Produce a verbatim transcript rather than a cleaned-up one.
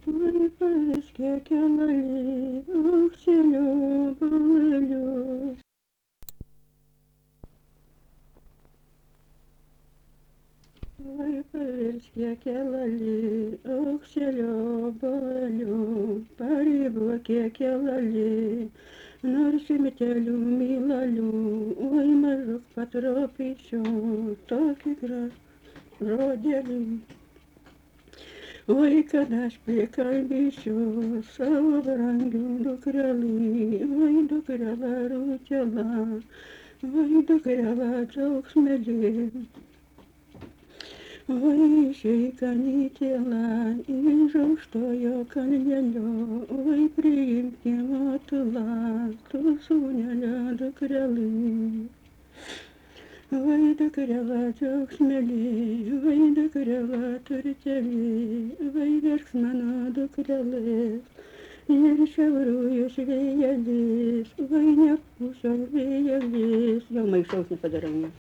Ой, пышки келали, ох, селю, балылю. Ой, пышки келали, ох, селю, балылю. Париблоки келали, норси метелю, милалю. Ой, мажок потроп еще, так игра родили. Ой, когда шпикай бишо, савранги докрали, ой, докрала рутяла, ой, докрала джок смели, ой, шейка не тела, и жил, что я коньяню, ой, приимки мотыла, то суняля докрали. Ой, докрала джок смели, ой, докрала туртели, ой, верх смана докрали. Я шаврую себе я лес, ой, не пушал я лес. Я мои шоу не подарил мне.